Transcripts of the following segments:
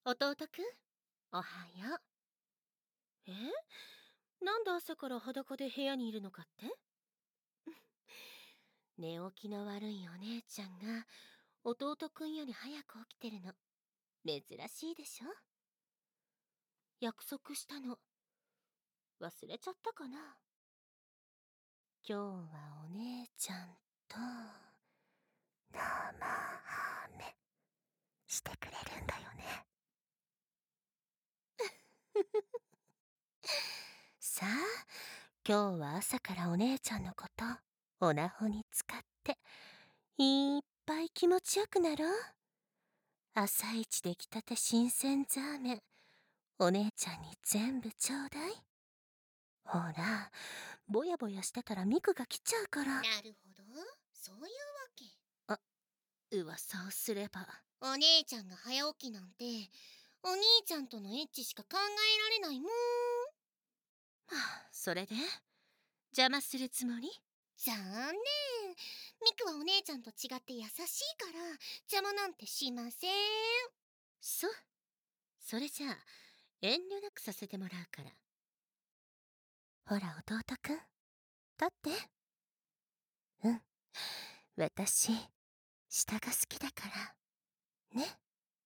弟くん、おはよう。え、なんで朝から裸で部屋にいるのかって寝起きの悪いお姉ちゃんが弟くんより早く起きてるの。珍しいでしょ。約束したの。忘れちゃったかな。今日はお姉ちゃんと生ハメしてくれるんだよね。さあ、今日は朝からお姉ちゃんのことおなほに使っていっぱい気持ちよくなろう。朝一できたて新鮮ザーメン、お姉ちゃんに全部ちょうだい。ほら、ぼやぼやしてたらミクが来ちゃうから。 なるほど、そういうわけ。 あ、噂をすれば。 お姉ちゃんが早起きなんて、お兄ちゃんとのエッチしか考えられないもん。 それで邪魔するつもり？ 残念。ミクはお姉ちゃんと違って優しいから邪魔なんてしません。 そう。それじゃあ遠慮なくさせてもらうから。ほら弟くん、立って。うん、私下が好きだからね。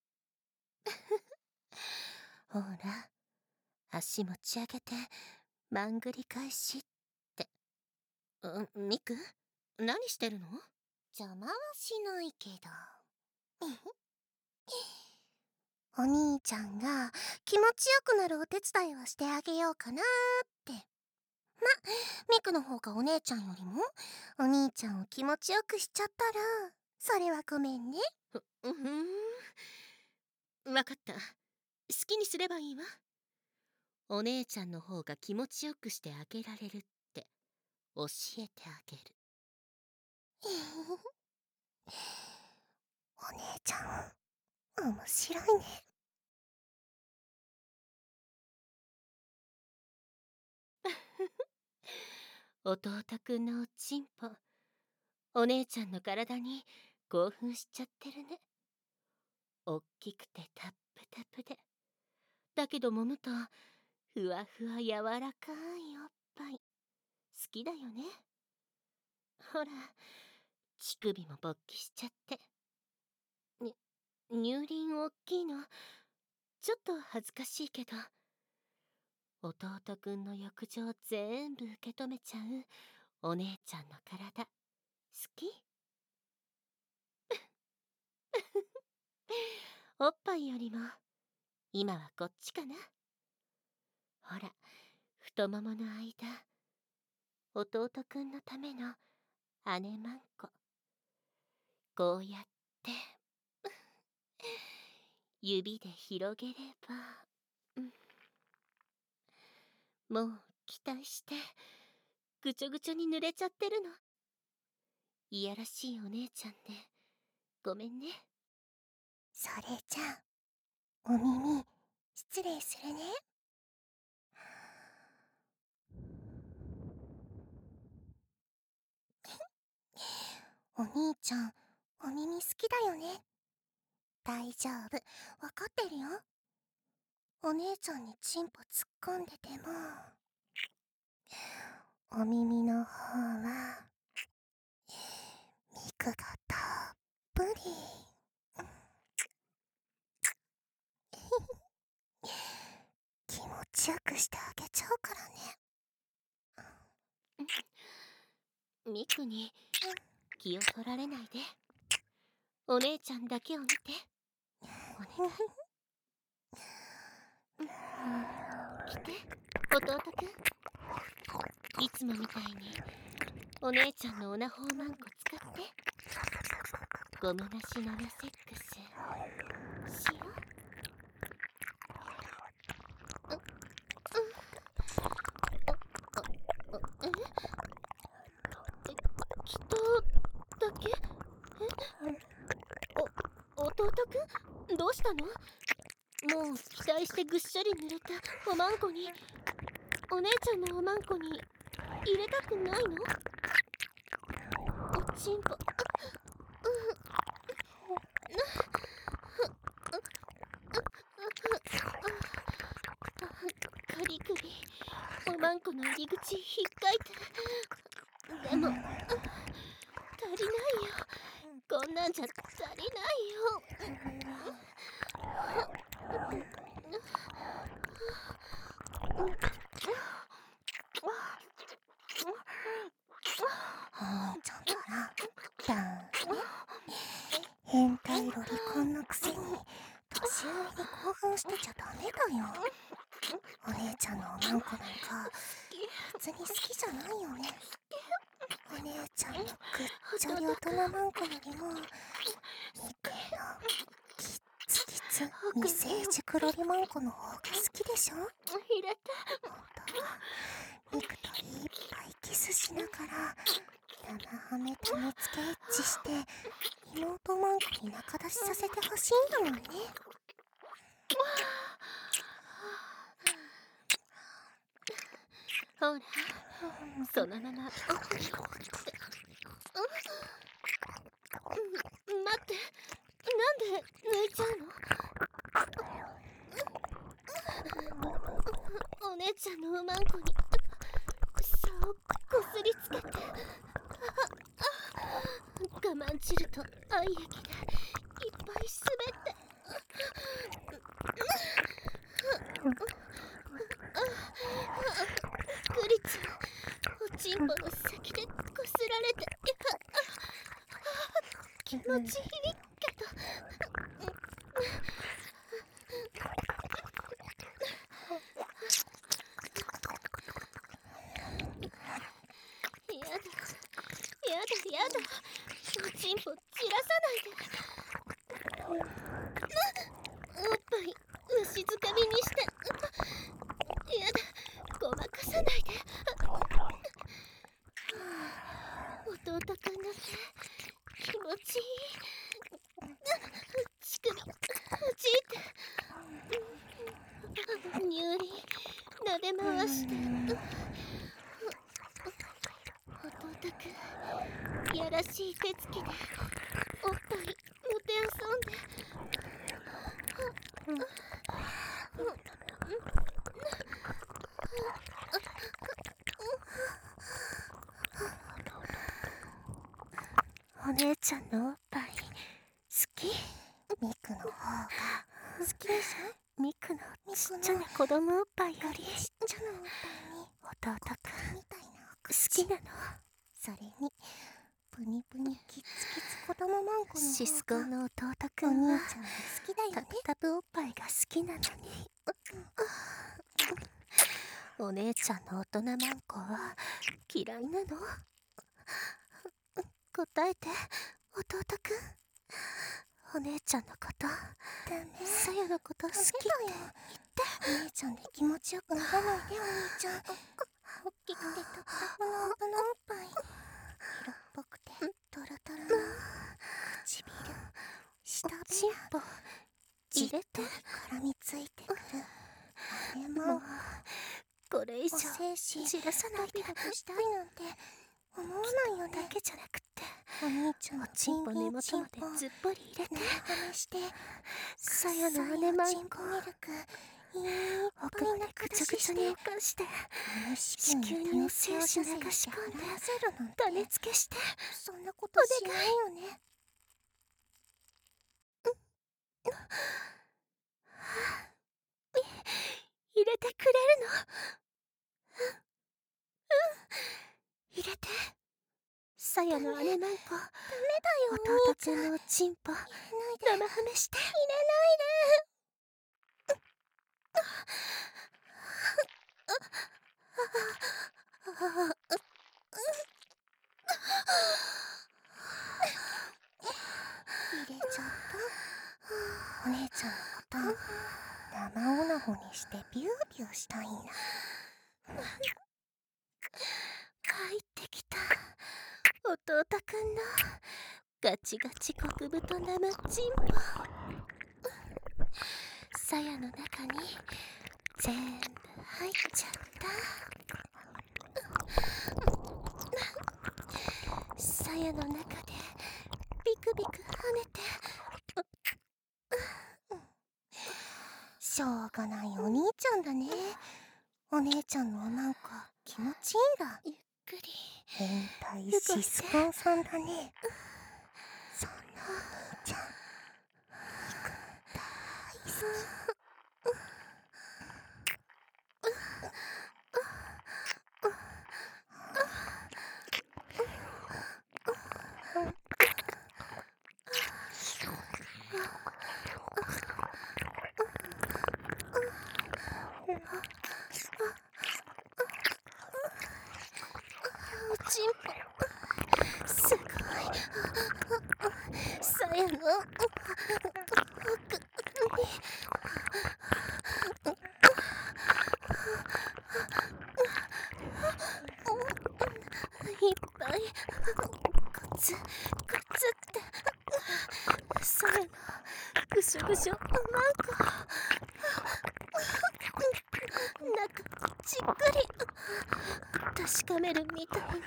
ほら、足持ち上げてまんぐり返しって。ミク、何してるの？ 邪魔はしないけど。お兄ちゃんが気持ちよくなるお手伝いをしてあげようかなーって。ミクの方がお姉ちゃんよりもお兄ちゃんを気持ちよくしちゃったら、それはごめんね。 わかった。好きにすればいいわ。お姉ちゃんの方が気持ちよくしてあげられるって教えてあげる。 お姉ちゃん、面白いね。 弟くんのおちんぽ、お姉ちゃんの体に興奮しちゃってるね。おっきくてタップタプで、だけど揉むとふわふわ柔らかいおっぱい。好きだよね。ほら、乳首も勃起しちゃって。乳輪おっきいのちょっと恥ずかしいけど、弟くんの浴場全部受け止めちゃうお姉ちゃんの体好き？おっぱいよりも今はこっちかな。ほら、太ももの間、弟くんのための姉まんこ。こうやって指で広げれば、もう期待してぐちょぐちょに濡れちゃってるの。いやらしいお姉ちゃんでごめんね。 それじゃあ、お耳、失礼するね。お兄ちゃん、お耳好きだよね。大丈夫、わかってるよ。お姉ちゃんにチンポ突っ込んでても、お耳の方は、ミクがたっぷり。気持ちよくしてあげちゃうからね。 ミクに気を取られないで。お姉ちゃんだけを見て。お願い。来て、弟くん。いつもみたいにお姉ちゃんのオナホーマンコ使ってゴムなし生セックスしよう。きっとだけ？弟くん、どうしたの？もう期待してぐっしゃり濡れたおまんこに、お姉ちゃんのおまんこに入れたくないの？おちんぽ。 んこの入り口引っかいて。でも足りないよ。こんなんじゃ足りないよ。 お兄ちゃんからダーンね。変態ロリコンのくせに年上に興奮してちゃダメだよ。お姉ちゃんのおまんこなんか別に好きじゃないよね。お姉ちゃんのぐっちゃり大人まんこよりもミクのキッツキツ未成熟ロリまんこの方が好きでしょ。 入れて。 本当はミクといっぱいキスしながら生ハメと見つけエッチして妹まんこに仲出しさせてほしいんだもんね。 ほら、そのまま。待って、なんで抜いちゃうの？お姉ちゃんのおまんこにそうこすりつけて、我慢汁と愛液でいっぱい滑って。クリちゃん、おちんぽの先でこすられて気持ちいいけど。やだ、おちんぽ散らさないで。おっぱいわしづかみにして。やだ、ごまかさないで。弟くんの手気持ちいい。乳首おじいてにゅうり撫で回して。弟くんやらしい手つきでおっぱいもてあそんで。 お姉ちゃんのおっぱい好き？ミクの方が好きでしょ。ミクのちっちゃな子供おっぱいよりちっちゃなおっぱいに弟くんみたいな好きなの。それにプニプニキッツキツ子供マンコの方がシスコの弟くおんは兄ちゃんも好きだよね。 タプタプおっぱいが好きなのに。お姉ちゃんの大人マンコは嫌いなの？答えて、弟くん。お姉ちゃんのこと、 ダメ。 さやのこと好きって言って。 お姉ちゃんで気持ちよくならないで。お兄ちゃん大きくてタプタプの大人おっぱい、色っぽくてトロトロの唇、下おちんぽ入れて。 絡みついてくるあれもこれ以上お精子散らさないで。 ドキドキしたいなんて思わないよね。 だけじゃなくってお兄ちゃんのおちんぽ根元までずっぽり入れて。 長めしてさやの姉マンコチンポミルクいっ奥までぐちゃぐちゃに浮かして子宮にお精子流し込んで種付けして。 そんなことしないよね。 入れてくれるの？入れて。さやの姉マンコ、弟くんのおちんぽ生ハメして。 入れちゃった。お姉ちゃんのこと生オナホにしてビュービューしたいんだ。 入ってきた弟くんのガチガチ極太生チンポ。さやの中に全部入っちゃった。さやの中でビクビク跳ねて。 しょうがないお兄ちゃんだね。お姉ちゃんのおまんこ気持ちいいんだ。 ゆっくり変態シスコンさんだね。そんなお兄ちゃん、ミク大好おちんぽすごい。さやのいっぱいコツコツってさやのぐしょぐしょマンコ中じっくり確かめるみたいに。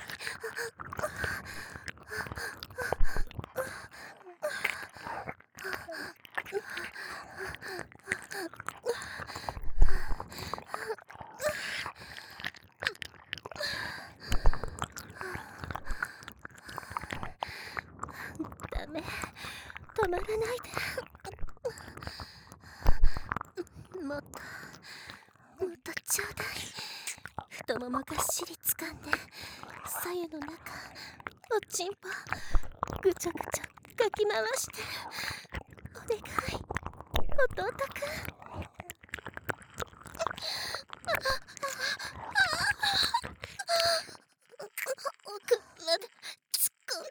ダメ、止まらないで。もっとちょうだい。太ももがっしり掴んで左右の中おちんぽぐちょぐちょかき回してお願い弟くん。奥まで突っ込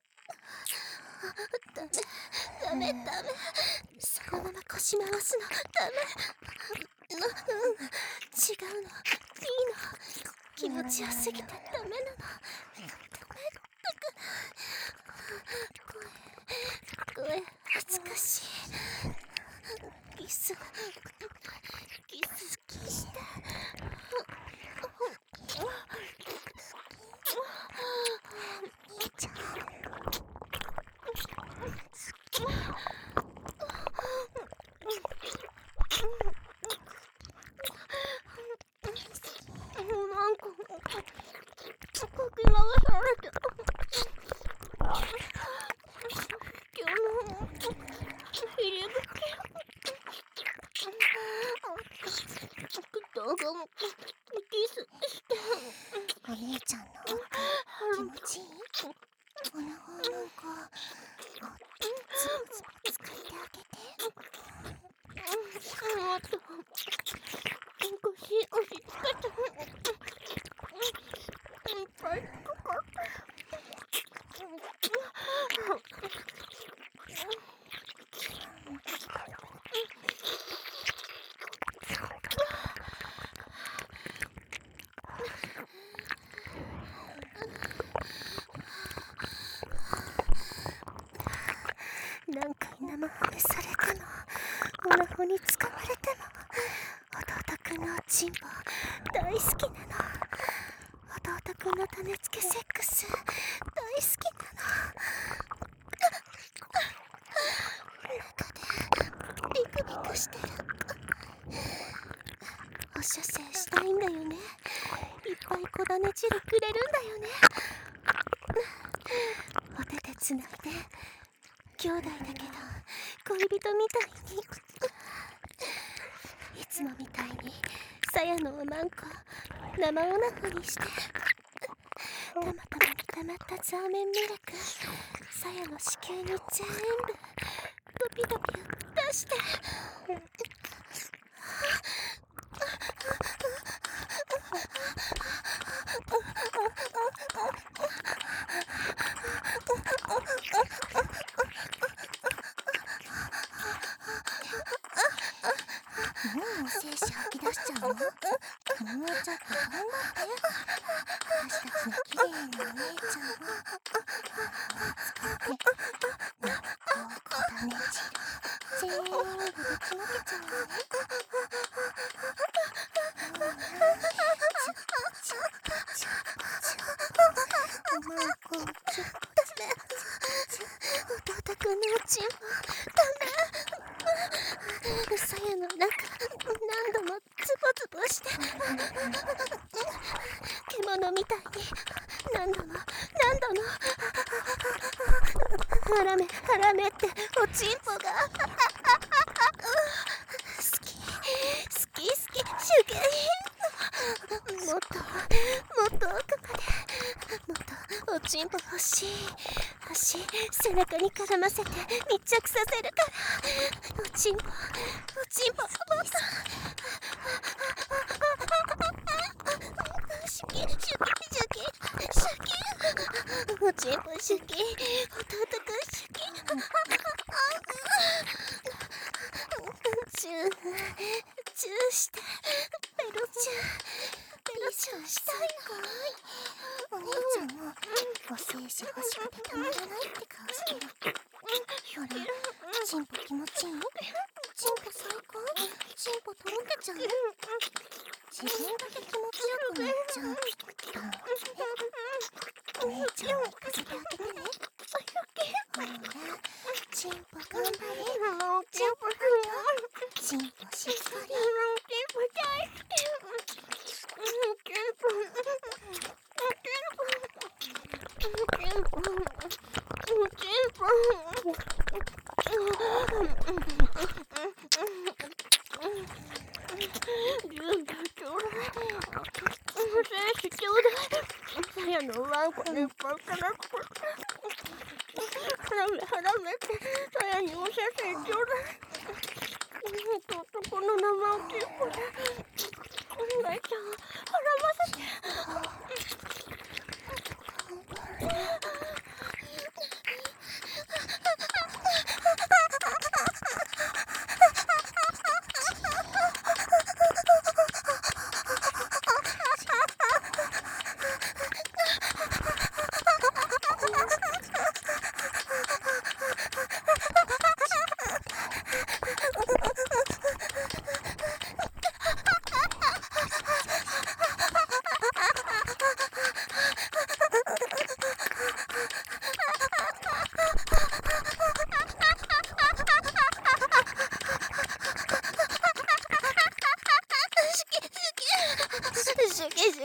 んだ。ダメそのまま腰回すのダメ。違うの、いいの、気持ちよすぎてダメなの。声恥ずかしい。キスして兄ちゃん。 なんかかき回されて今日の入り口動画もキスしてお兄ちゃんの気持ちいい？おなごなんかつぶつぶ使ってあげて。 もっと腰押し付けていっぱいかかって何回生ハメされてもオナホに掴まれても弟くんのおちんぽ大好きなの。弟くんの種付けセックス大好きなの。中でビクビクしてる。お射精したいんだよね。いっぱい小種汁くれるんだよね。お手でつないで兄弟だけど恋人みたいに。いつもみたいにさやのおまんこ生おなほにしてたまたまにたまったザーメンミルクさやの子宮に全部ドピドピ出してもう精子吐き出しちゃうの？もうちょっと頑張って。私たちの綺麗なお姉ちゃんを見つけてなっこ小種汁全部ぶちまけちゃうのね。おまんこをチュッ弟くんのおちんぽダメ。さやの中何度もズボズボして気っておちんぽが好きシュゲイ。もっと奥まで、もっとおちんぽ欲しい。足背中に絡ませて密着させるから。おちんぽもっとシュキおちんぽシュキ、弟くんシュキ。チューしてペロチューしたいかい。お姉ちゃんもお精子欲しくてたまらないって顔してる。ほら、チンポ気持ちいい？チンポ最高？チンポとろけちゃう？自分だけ気持ちよくなっちゃう。お姉ちゃんを行かせてあげてね。ほら、チンポ頑張れ。チンポしっかり。さやのワンコにいっぱいから腹めてさやにお写真ちょうだい。この生おちんぽで大ちゃん腹ませて。シュケ大好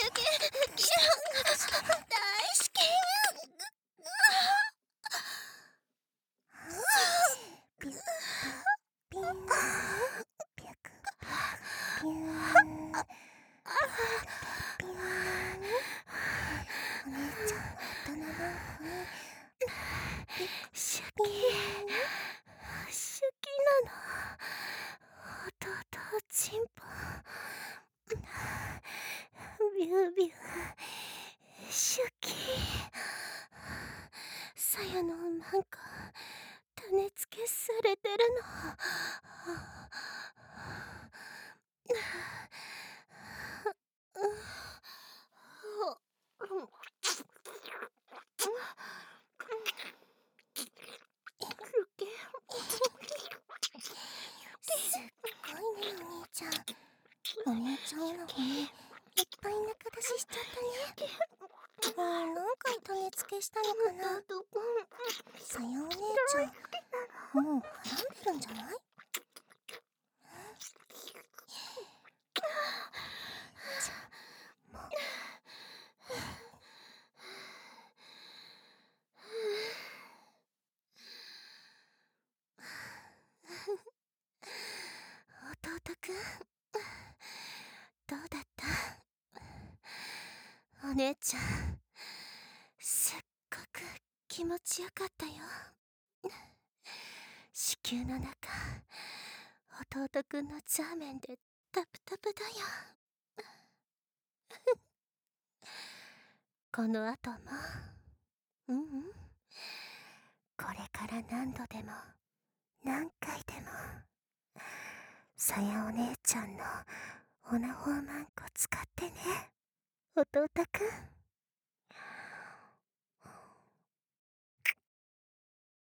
き。ピュピンピュクピュピューピュー。お姉ちゃん大人のシュキなの。弟チンポビュービューシュキ。さやのなんか種付けされてるの。すっごいね、お兄ちゃんの骨いっぱい中出ししちゃったね。何回種付けしたのかな。さやお姉ちゃんもうはらんでるんじゃない？弟くんどうだった？お姉ちゃんすっごく気持ちよかったよ。子宮の中弟くんのザーメンでタプタプだよ。この後もこれから何度でも何回でもさやお姉ちゃんのオナホーマンコ使ってね、弟くん。